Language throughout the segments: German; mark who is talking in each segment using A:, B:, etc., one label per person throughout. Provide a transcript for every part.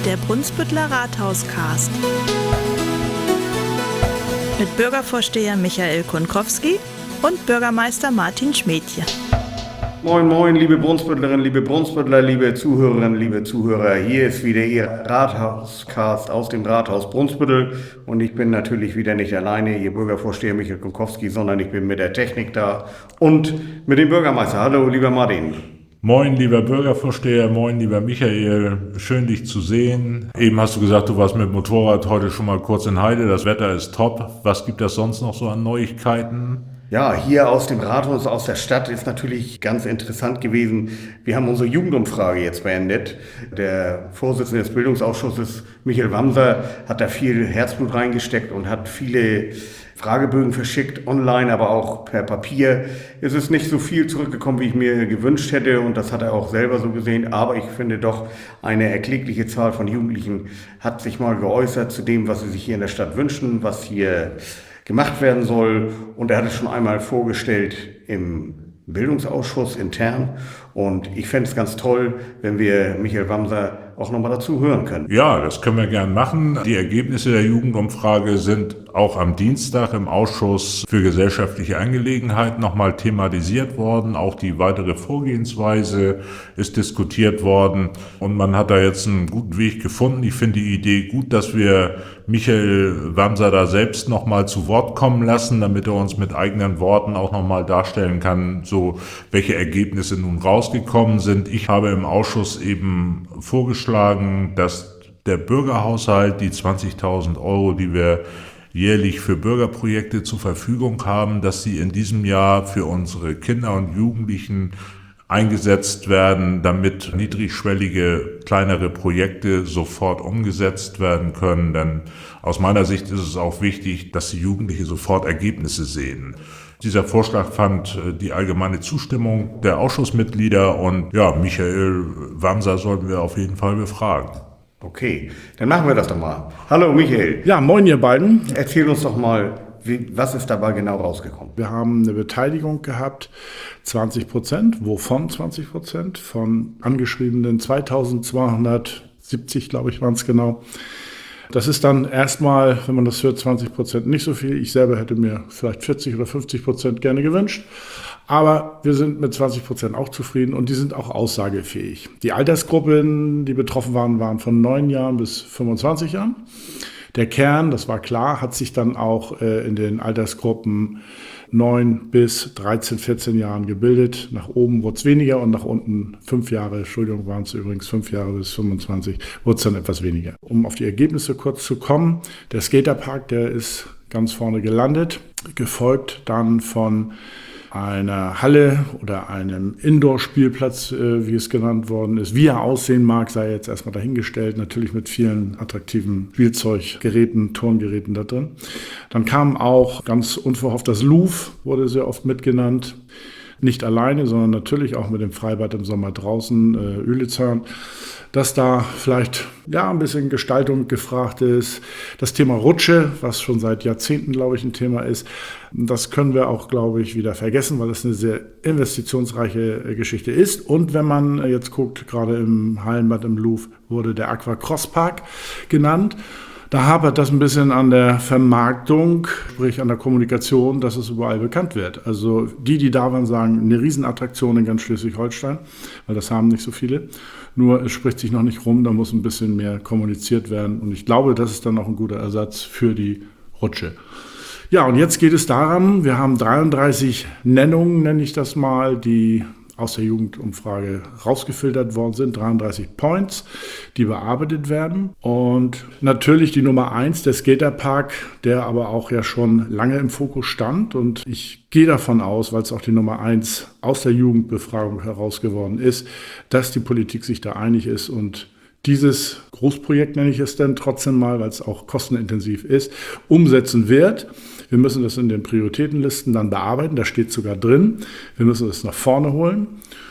A: Der Brunsbütteler Rathauscast. Mit Bürgervorsteher Michael Kunkowski und Bürgermeister Martin Schmädje.
B: Moin, moin, liebe Brunsbüttlerinnen, liebe Brunsbüttler, liebe Zuhörerinnen, liebe Zuhörer. Hier ist wieder Ihr Rathauscast aus dem Rathaus Brunsbüttel. Und ich bin natürlich wieder nicht alleine, Ihr Bürgervorsteher Michael Kunkowski, sondern ich bin mit der Technik da und mit dem Bürgermeister. Hallo, lieber Martin.
C: Moin, lieber Bürgervorsteher, moin, lieber Michael, schön dich zu sehen. Eben hast du gesagt, du warst mit Motorrad heute schon mal kurz in Heide, das Wetter ist top. Was gibt es sonst noch so an Neuigkeiten?
B: Ja, hier aus dem Rathaus, aus der Stadt ist natürlich ganz interessant gewesen. Wir haben unsere Jugendumfrage jetzt beendet. Der Vorsitzende des Bildungsausschusses, Michael Wamser, hat da viel Herzblut reingesteckt und hat viele Fragebögen verschickt, online, aber auch per Papier. Es ist nicht so viel zurückgekommen, wie ich mir gewünscht hätte, und das hat er auch selber so gesehen. Aber ich finde doch, eine erklägliche Zahl von Jugendlichen hat sich mal geäußert zu dem, was sie sich hier in der Stadt wünschen, was hier gemacht werden soll. Und er hat es schon einmal vorgestellt im Bildungsausschuss intern. Und ich fände es ganz toll, wenn wir Michael Wamser auch nochmal dazu hören können.
C: Ja, das können wir gern machen. Die Ergebnisse der Jugendumfrage sind auch am Dienstag im Ausschuss für gesellschaftliche Angelegenheiten nochmal thematisiert worden. Auch die weitere Vorgehensweise ist diskutiert worden. Und man hat da jetzt einen guten Weg gefunden. Ich finde die Idee gut, dass wir Michael Wamser da selbst nochmal zu Wort kommen lassen, damit er uns mit eigenen Worten auch nochmal darstellen kann, so welche Ergebnisse nun rausgekommen sind. Ich habe im Ausschuss eben vorgeschlagen, dass der Bürgerhaushalt, die 20.000 Euro, die wir jährlich für Bürgerprojekte zur Verfügung haben, dass sie in diesem Jahr für unsere Kinder und Jugendlichen eingesetzt werden, damit niedrigschwellige, kleinere Projekte sofort umgesetzt werden können. Denn aus meiner Sicht ist es auch wichtig, dass die Jugendlichen sofort Ergebnisse sehen. Dieser Vorschlag fand die allgemeine Zustimmung der Ausschussmitglieder, und ja, Michael Wamser sollten wir auf jeden Fall befragen.
B: Okay, dann machen wir das doch mal. Hallo Michael.
D: Ja, moin ihr beiden.
B: Erzähl uns doch mal, was ist dabei genau rausgekommen?
D: Wir haben eine Beteiligung gehabt, 20%. Wovon 20%? Von angeschriebenen 2270, glaube ich, waren es genau. Das ist dann erstmal, wenn man das hört, 20% nicht so viel. Ich selber hätte mir vielleicht 40 oder 50% gerne gewünscht. Aber wir sind mit 20% auch zufrieden, und die sind auch aussagefähig. Die Altersgruppen, die betroffen waren, waren von 9 Jahren bis 25 Jahren. Der Kern, das war klar, hat sich dann auch in den Altersgruppen 9 bis 13, 14 Jahren gebildet. Nach oben wurde es weniger und nach unten 5 Jahre, Entschuldigung, waren es übrigens 5 Jahre bis 25, wurde es dann etwas weniger. Um auf die Ergebnisse kurz zu kommen, der Skaterpark, der ist ganz vorne gelandet, gefolgt dann von einer Halle oder einem Indoor-Spielplatz, wie es genannt worden ist. Wie er aussehen mag, sei jetzt erstmal dahingestellt, natürlich mit vielen attraktiven Spielzeuggeräten, Turngeräten da drin. Dann kam auch ganz unverhofft das Louvre, wurde sehr oft mitgenannt. Nicht alleine, sondern natürlich auch mit dem Freibad im Sommer draußen, Uelizhörn, dass da vielleicht ein bisschen Gestaltung gefragt ist. Das Thema Rutsche, was schon seit Jahrzehnten, glaube ich, ein Thema ist, das können wir auch, glaube ich, wieder vergessen, weil es eine sehr investitionsreiche Geschichte ist. Und wenn man jetzt guckt, gerade im Hallenbad im Louvre wurde der Aqua Cross Park genannt. Da hapert das ein bisschen an der Vermarktung, sprich an der Kommunikation, dass es überall bekannt wird. Also die da waren, sagen, eine Riesenattraktion in ganz Schleswig-Holstein, weil das haben nicht so viele. Nur es spricht sich noch nicht rum, da muss ein bisschen mehr kommuniziert werden. Und ich glaube, das ist dann auch ein guter Ersatz für die Rutsche. Ja, und jetzt geht es daran, wir haben 33 Nennungen, nenne ich das mal, die aus der Jugendumfrage rausgefiltert worden sind, 33 Points, die bearbeitet werden. Und natürlich die Nummer 1, der Skaterpark, der aber auch ja schon lange im Fokus stand. Und ich gehe davon aus, weil es auch die Nummer 1 aus der Jugendbefragung herausgeworden ist, dass die Politik sich da einig ist und dieses Großprojekt, nenne ich es dann trotzdem mal, weil es auch kostenintensiv ist, umsetzen wird. Wir müssen das in den Prioritätenlisten dann bearbeiten, da steht sogar drin. Wir müssen das nach vorne holen.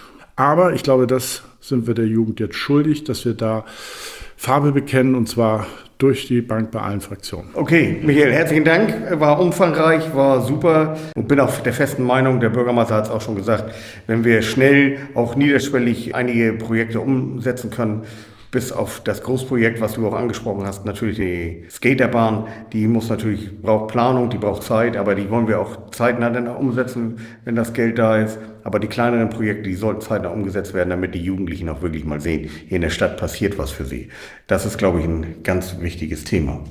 D: Aber ich glaube, das sind wir der Jugend jetzt schuldig, dass wir da Farbe bekennen, und zwar durch die Bank bei allen Fraktionen.
B: Okay, Michael, herzlichen Dank. War umfangreich, war super, und bin auch der festen Meinung, der Bürgermeister hat es auch schon gesagt, wenn wir schnell, auch niederschwellig einige Projekte umsetzen können, bis auf das Großprojekt, was du auch angesprochen hast, natürlich die Skaterbahn, die braucht Planung, die braucht Zeit, aber die wollen wir auch zeitnah dann umsetzen, wenn das Geld da ist. Aber die kleineren Projekte, die sollten zeitnah umgesetzt werden, damit die Jugendlichen auch wirklich mal sehen, hier in der Stadt passiert was für sie. Das ist, glaube ich, ein ganz wichtiges Thema.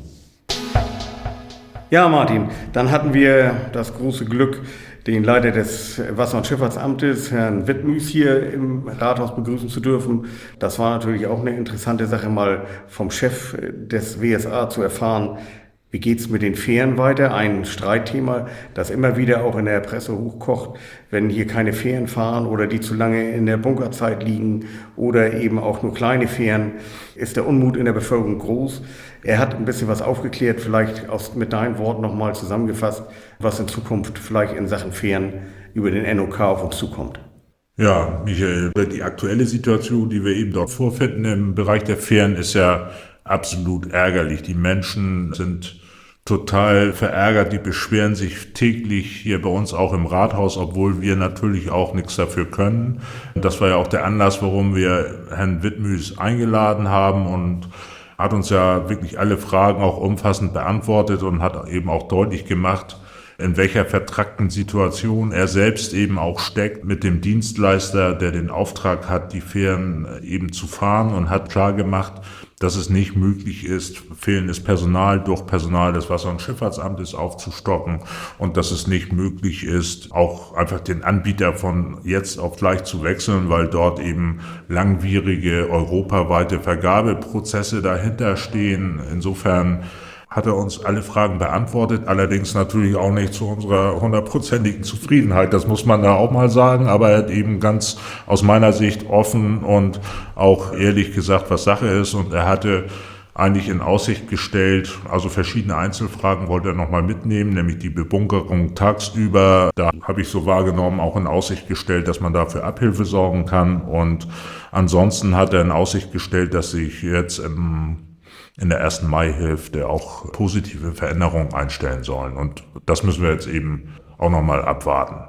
B: Ja, Martin, dann hatten wir das große Glück, den Leiter des Wasser- und Schifffahrtsamtes, Herrn Wittmüß, hier im Rathaus begrüßen zu dürfen. Das war natürlich auch eine interessante Sache, mal vom Chef des WSA zu erfahren, wie geht's mit den Fähren weiter? Ein Streitthema, das immer wieder auch in der Presse hochkocht, wenn hier keine Fähren fahren oder die zu lange in der Bunkerzeit liegen oder eben auch nur kleine Fähren, ist der Unmut in der Bevölkerung groß. Er hat ein bisschen was aufgeklärt, vielleicht mit deinen Worten nochmal zusammengefasst, was in Zukunft vielleicht in Sachen Fähren über den NOK auf uns zukommt.
C: Ja, Michael, die aktuelle Situation, die wir eben dort vorfinden im Bereich der Fähren, ist ja absolut ärgerlich. Die Menschen sind total verärgert, die beschweren sich täglich hier bei uns auch im Rathaus, obwohl wir natürlich auch nichts dafür können. Das war ja auch der Anlass, warum wir Herrn Wittmüß eingeladen haben und hat uns ja wirklich alle Fragen auch umfassend beantwortet und hat eben auch deutlich gemacht, in welcher vertrackten Situation er selbst eben auch steckt mit dem Dienstleister, der den Auftrag hat, die Fähren eben zu fahren, und hat klar gemacht, dass es nicht möglich ist, fehlendes Personal durch Personal des Wasser- und Schifffahrtsamtes aufzustocken und dass es nicht möglich ist, auch einfach den Anbieter von jetzt auf gleich zu wechseln, weil dort eben langwierige europaweite Vergabeprozesse dahinter stehen. Insofern hat er uns alle Fragen beantwortet, allerdings natürlich auch nicht zu unserer 100%igen Zufriedenheit, das muss man da auch mal sagen, aber er hat eben ganz aus meiner Sicht offen und auch ehrlich gesagt, was Sache ist, und er hatte eigentlich in Aussicht gestellt, also verschiedene Einzelfragen wollte er nochmal mitnehmen, nämlich die Bebunkerung tagsüber, da habe ich so wahrgenommen, auch in Aussicht gestellt, dass man dafür Abhilfe sorgen kann, und ansonsten hat er in Aussicht gestellt, dass sich jetzt in der ersten Maihälfte auch positive Veränderungen einstellen sollen. Und das müssen wir jetzt eben auch nochmal abwarten.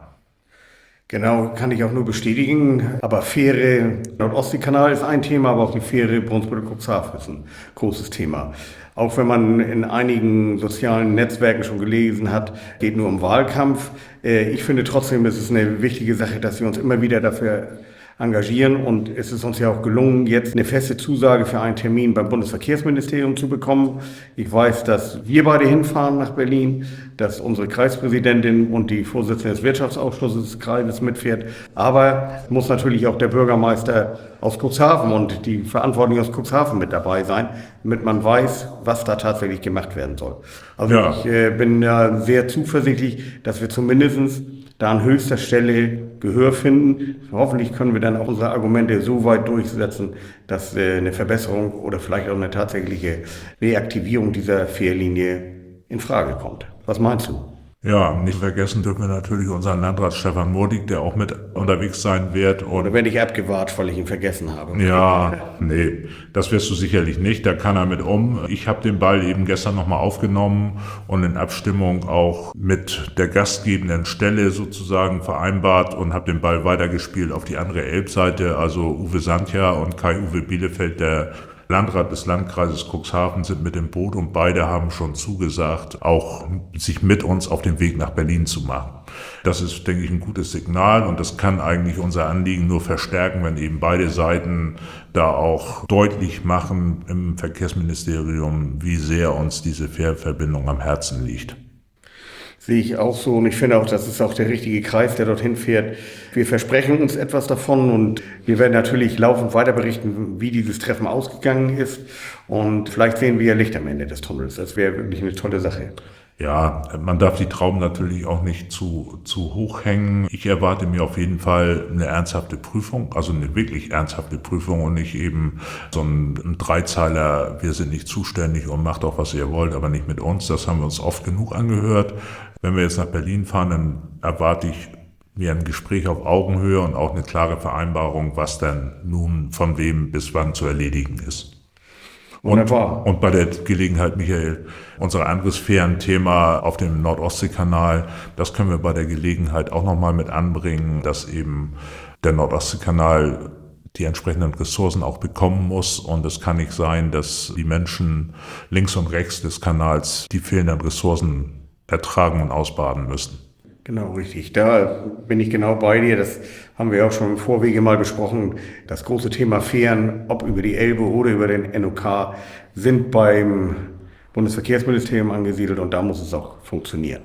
B: Genau, kann ich auch nur bestätigen. Aber Fähre Nordostseekanal ist ein Thema, aber auch die Fähre Brunsbüttel-Cuxhaven ist ein großes Thema. Auch wenn man in einigen sozialen Netzwerken schon gelesen hat, geht nur um Wahlkampf. Ich finde trotzdem, es ist eine wichtige Sache, dass wir uns immer wieder dafür engagieren, und es ist uns ja auch gelungen, jetzt eine feste Zusage für einen Termin beim Bundesverkehrsministerium zu bekommen. Ich weiß, dass wir beide hinfahren nach Berlin, dass unsere Kreispräsidentin und die Vorsitzende des Wirtschaftsausschusses des Kreises mitfährt, aber muss natürlich auch der Bürgermeister aus Cuxhaven und die Verantwortlichen aus Cuxhaven mit dabei sein, damit man weiß, was da tatsächlich gemacht werden soll. Also ja. Ich bin da sehr zuversichtlich, dass wir zumindest da an höchster Stelle Gehör finden. Hoffentlich können wir dann auch unsere Argumente so weit durchsetzen, dass eine Verbesserung oder vielleicht auch eine tatsächliche Reaktivierung dieser Fährlinie in Frage kommt. Was meinst du?
C: Ja, nicht vergessen dürfen wir natürlich unseren Landrat Stefan Murdig, der auch mit unterwegs sein wird.
B: Oder werde ich abgewartet, weil ich ihn vergessen habe?
C: Ja, nee, das wirst du sicherlich nicht, da kann er mit um. Ich habe den Ball eben gestern nochmal aufgenommen und in Abstimmung auch mit der gastgebenden Stelle sozusagen vereinbart und habe den Ball weitergespielt auf die andere Elbseite. Also Uwe Sandja und Kai-Uwe Bielefeld, der Landrat des Landkreises Cuxhaven, sind mit im Boot, und beide haben schon zugesagt, auch sich mit uns auf den Weg nach Berlin zu machen. Das ist, denke ich, ein gutes Signal, und das kann eigentlich unser Anliegen nur verstärken, wenn eben beide Seiten da auch deutlich machen im Verkehrsministerium, wie sehr uns diese Fährverbindung am Herzen liegt.
B: Sehe ich auch so, und ich finde auch, das ist auch der richtige Kreis, der dorthin fährt. Wir versprechen uns etwas davon, und wir werden natürlich laufend weiter berichten, wie dieses Treffen ausgegangen ist, und vielleicht sehen wir ja Licht am Ende des Tunnels. Das wäre wirklich eine tolle Sache.
C: Ja, man darf die Trauben natürlich auch nicht zu hoch hängen. Ich erwarte mir auf jeden Fall eine ernsthafte Prüfung, also eine wirklich ernsthafte Prüfung, und nicht eben so ein Dreizeiler, wir sind nicht zuständig und macht auch, was ihr wollt, aber nicht mit uns. Das haben wir uns oft genug angehört. Wenn wir jetzt nach Berlin fahren, dann erwarte ich mir ein Gespräch auf Augenhöhe und auch eine klare Vereinbarung, was dann nun von wem bis wann zu erledigen ist. Und bei der Gelegenheit, Michael, unser anderes Fährenthema auf dem Nordostseekanal, das können wir bei der Gelegenheit auch nochmal mit anbringen, dass eben der Nordostseekanal die entsprechenden Ressourcen auch bekommen muss. Und es kann nicht sein, dass die Menschen links und rechts des Kanals die fehlenden Ressourcen ertragen und ausbaden müssen.
B: Genau, richtig. Da bin ich genau bei dir. Das haben wir auch schon im Vorwege mal besprochen. Das große Thema Fähren, ob über die Elbe oder über den NOK, sind beim Bundesverkehrsministerium angesiedelt und da muss es auch funktionieren.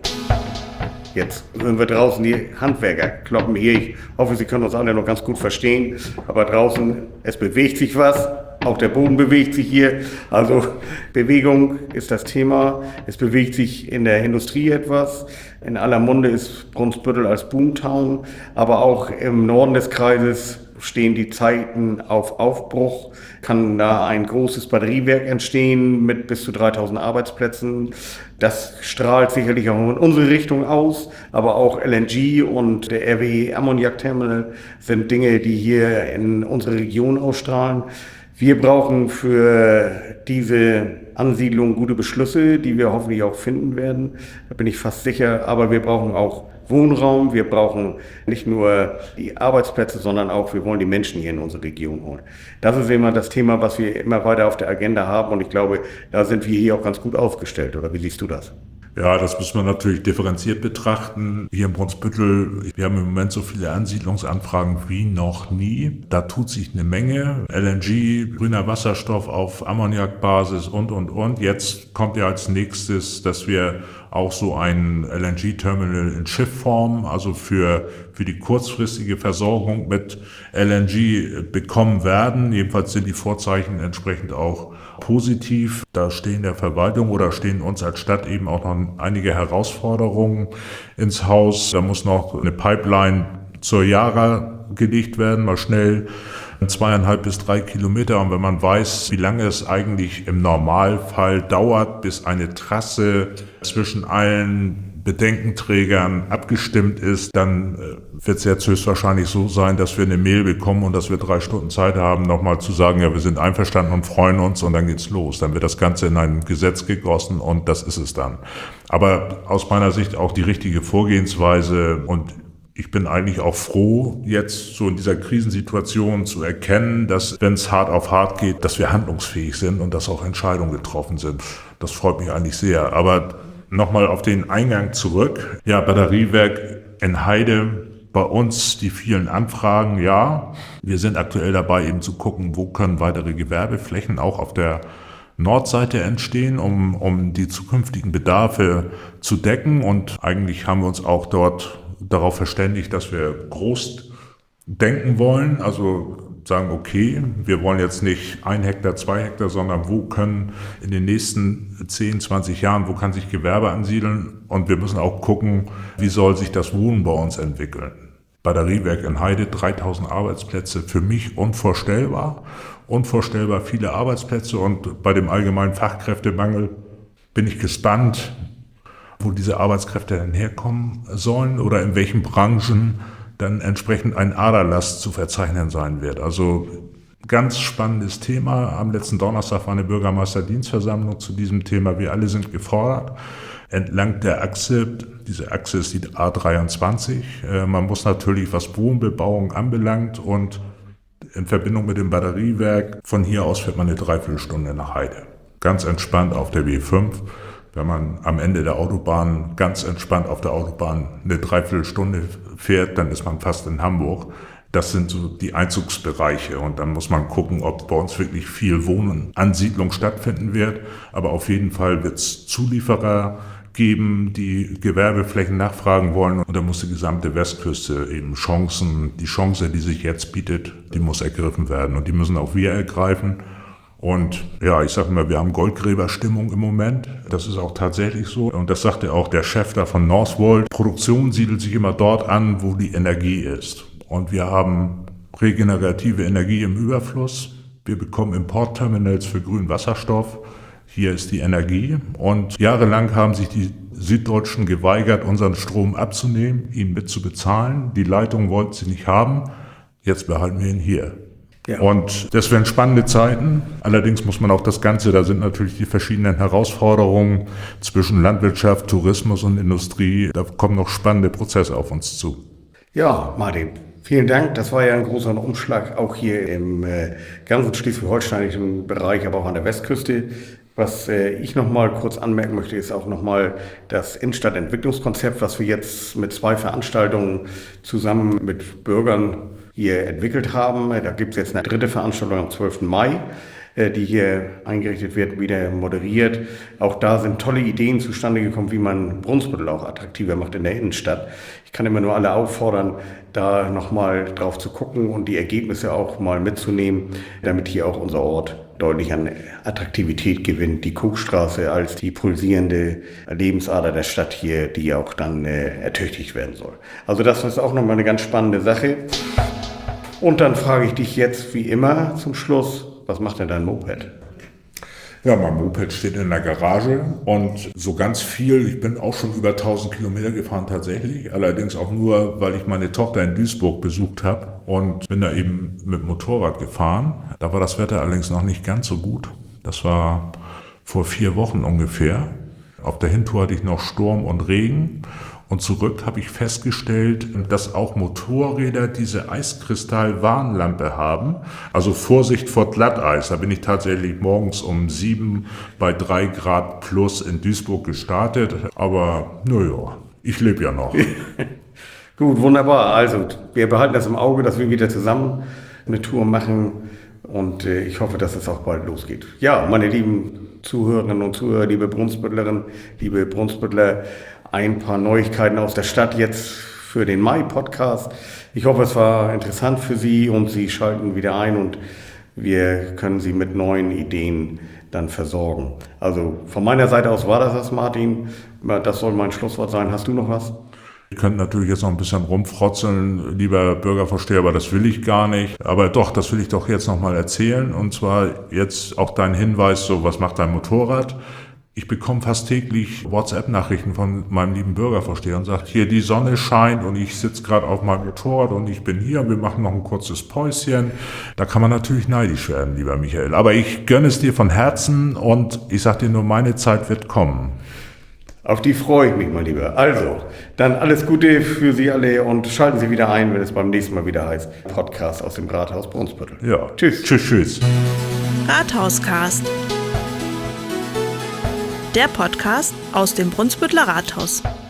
B: Jetzt hören wir draußen die Handwerker kloppen hier. Ich hoffe, Sie können uns alle noch ganz gut verstehen. Aber draußen, es bewegt sich was. Auch der Boden bewegt sich hier. Also Bewegung ist das Thema. Es bewegt sich in der Industrie etwas. In aller Munde ist Brunsbüttel als Boomtown. Aber auch im Norden des Kreises stehen die Zeiten auf Aufbruch. Kann da ein großes Batteriewerk entstehen mit bis zu 3000 Arbeitsplätzen. Das strahlt sicherlich auch in unsere Richtung aus, aber auch LNG und der RWE Ammoniak Terminal sind Dinge, die hier in unsere Region ausstrahlen. Wir brauchen für diese Ansiedlung gute Beschlüsse, die wir hoffentlich auch finden werden. Da bin ich fast sicher. Aber wir brauchen auch Wohnraum. Wir brauchen nicht nur die Arbeitsplätze, sondern auch, wir wollen die Menschen hier in unsere Region holen. Das ist immer das Thema, was wir immer weiter auf der Agenda haben. Und ich glaube, da sind wir hier auch ganz gut aufgestellt. Oder wie siehst du das?
C: Ja, das müssen wir natürlich differenziert betrachten. Hier in Brunsbüttel, wir haben im Moment so viele Ansiedlungsanfragen wie noch nie. Da tut sich eine Menge. LNG, grüner Wasserstoff auf Ammoniakbasis und. Jetzt kommt ja als nächstes, dass wir auch so ein LNG-Terminal in Schiffform, also für die kurzfristige Versorgung mit LNG bekommen werden. Jedenfalls sind die Vorzeichen entsprechend auch positiv. Da stehen der Verwaltung oder stehen uns als Stadt eben auch noch einige Herausforderungen ins Haus. Da muss noch eine Pipeline zur Yara gelegt werden, mal schnell 2,5 bis 3 Kilometer. Und wenn man weiß, wie lange es eigentlich im Normalfall dauert, bis eine Trasse zwischen allen Bedenkenträgern abgestimmt ist, dann wird es jetzt höchstwahrscheinlich so sein, dass wir eine Mail bekommen und dass wir 3 Stunden Zeit haben, nochmal zu sagen, ja, wir sind einverstanden und freuen uns und dann geht's los. Dann wird das Ganze in ein Gesetz gegossen und das ist es dann. Aber aus meiner Sicht auch die richtige Vorgehensweise und ich bin eigentlich auch froh, jetzt so in dieser Krisensituation zu erkennen, dass, wenn es hart auf hart geht, dass wir handlungsfähig sind und dass auch Entscheidungen getroffen sind. Das freut mich eigentlich sehr. Aber nochmal auf den Eingang zurück. Ja, Batteriewerk in Heide, bei uns die vielen Anfragen, ja. Wir sind aktuell dabei, eben zu gucken, wo können weitere Gewerbeflächen auch auf der Nordseite entstehen, um die zukünftigen Bedarfe zu decken. Und eigentlich haben wir uns auch dort darauf verständigt, dass wir groß denken wollen, also sagen, okay, wir wollen jetzt nicht 1 Hektar, 2 Hektar, sondern wo können in den nächsten 10, 20 Jahren, wo kann sich Gewerbe ansiedeln und wir müssen auch gucken, wie soll sich das Wohnen bei uns entwickeln. Batteriewerk in Heide, 3000 Arbeitsplätze, für mich unvorstellbar viele Arbeitsplätze und bei dem allgemeinen Fachkräftemangel bin ich gespannt, wo diese Arbeitskräfte denn herkommen sollen oder in welchen Branchen dann entsprechend ein Aderlass zu verzeichnen sein wird. Also ganz spannendes Thema. Am letzten Donnerstag war eine Bürgermeisterdienstversammlung zu diesem Thema. Wir alle sind gefordert. Entlang der Achse, diese Achse ist die A23. Man muss natürlich, was Wohnbebauung anbelangt und in Verbindung mit dem Batteriewerk, von hier aus fährt man eine Dreiviertelstunde nach Heide. Ganz entspannt auf der B5. Wenn man am Ende der Autobahn ganz entspannt auf der Autobahn eine Dreiviertelstunde fährt, dann ist man fast in Hamburg. Das sind so die Einzugsbereiche und dann muss man gucken, ob bei uns wirklich viel Wohnen, Ansiedlung stattfinden wird. Aber auf jeden Fall wird es Zulieferer geben, die Gewerbeflächen nachfragen wollen und da muss die gesamte Westküste eben die Chance, die sich jetzt bietet, die muss ergriffen werden und die müssen auch wir ergreifen. Und ja, ich sage immer, wir haben Goldgräberstimmung im Moment. Das ist auch tatsächlich so. Und das sagte auch der Chef da von Northvolt. Produktion siedelt sich immer dort an, wo die Energie ist. Und wir haben regenerative Energie im Überfluss. Wir bekommen Importterminals für grünen Wasserstoff. Hier ist die Energie. Und jahrelang haben sich die Süddeutschen geweigert, unseren Strom abzunehmen, ihn mitzubezahlen. Die Leitung wollten sie nicht haben. Jetzt behalten wir ihn hier. Ja. Und das wären spannende Zeiten. Allerdings muss man auch das Ganze, da sind natürlich die verschiedenen Herausforderungen zwischen Landwirtschaft, Tourismus und Industrie. Da kommen noch spannende Prozesse auf uns zu.
B: Ja, Martin, Vielen Dank. Das war ja ein großer Umschlag, auch hier im ganzen schleswig-holsteinischen Bereich, aber auch an der Westküste. Was ich nochmal kurz anmerken möchte, ist auch nochmal das Innenstadtentwicklungskonzept, was wir jetzt mit 2 Veranstaltungen zusammen mit Bürgern hier entwickelt haben. Da gibt es jetzt eine 3. Veranstaltung am 12. Mai. Die hier eingerichtet wird, wieder moderiert. Auch da sind tolle Ideen zustande gekommen, wie man Brunsbüttel auch attraktiver macht in der Innenstadt. Ich kann immer nur alle auffordern, da nochmal drauf zu gucken und die Ergebnisse auch mal mitzunehmen, damit hier auch unser Ort deutlich an Attraktivität gewinnt. Die Kuckstraße als die pulsierende Lebensader der Stadt hier, die auch dann ertüchtigt werden soll. Also das ist auch nochmal eine ganz spannende Sache. Und dann frage ich dich jetzt wie immer zum Schluss, was macht denn dein Moped?
C: Ja, mein Moped steht in der Garage und so ganz viel, ich bin auch schon über 1000 Kilometer gefahren tatsächlich, allerdings auch nur, weil ich meine Tochter in Duisburg besucht habe und bin da eben mit Motorrad gefahren. Da war das Wetter allerdings noch nicht ganz so gut. Das war vor 4 Wochen ungefähr. Auf der Hintour hatte ich noch Sturm und Regen. Und zurück habe ich festgestellt, dass auch Motorräder diese Eiskristall-Warnlampe haben. Also Vorsicht vor Glatteis. Da bin ich tatsächlich morgens um 7 bei 3 Grad plus in Duisburg gestartet. Aber naja, ich lebe ja noch.
B: Gut, wunderbar. Also wir behalten das im Auge, dass wir wieder zusammen eine Tour machen. Und ich hoffe, dass es auch bald losgeht. Ja, meine lieben Zuhörerinnen und Zuhörer, liebe Brunsbüttlerinnen, liebe Brunsbüttler, ein paar Neuigkeiten aus der Stadt jetzt für den Mai-Podcast. Ich hoffe, es war interessant für Sie und Sie schalten wieder ein und wir können Sie mit neuen Ideen dann versorgen. Also von meiner Seite aus war das, Martin. Das soll mein Schlusswort sein. Hast du noch was?
C: Ihr könnt natürlich jetzt noch ein bisschen rumfrotzeln, lieber Bürgervorsteher, aber das will ich gar nicht. Aber doch, das will ich doch jetzt nochmal erzählen. Und zwar jetzt auch dein Hinweis, so was macht dein Motorrad? Ich bekomme fast täglich WhatsApp-Nachrichten von meinem lieben Bürgervorsteher und sagt, hier die Sonne scheint und ich sitze gerade auf meinem Motorrad und ich bin hier und wir machen noch ein kurzes Päuschen. Da kann man natürlich neidisch werden, lieber Michael. Aber ich gönne es dir von Herzen und ich sage dir nur, meine Zeit wird kommen.
B: Auf die freue ich mich, mein Lieber. Also, dann alles Gute für Sie alle und schalten Sie wieder ein, wenn es beim nächsten Mal wieder heißt Podcast aus dem Rathaus Brunsbüttel.
C: Ja,
B: tschüss.
C: Tschüss.
A: Rathauscast. Der Podcast aus dem Brunsbütteler Rathaus.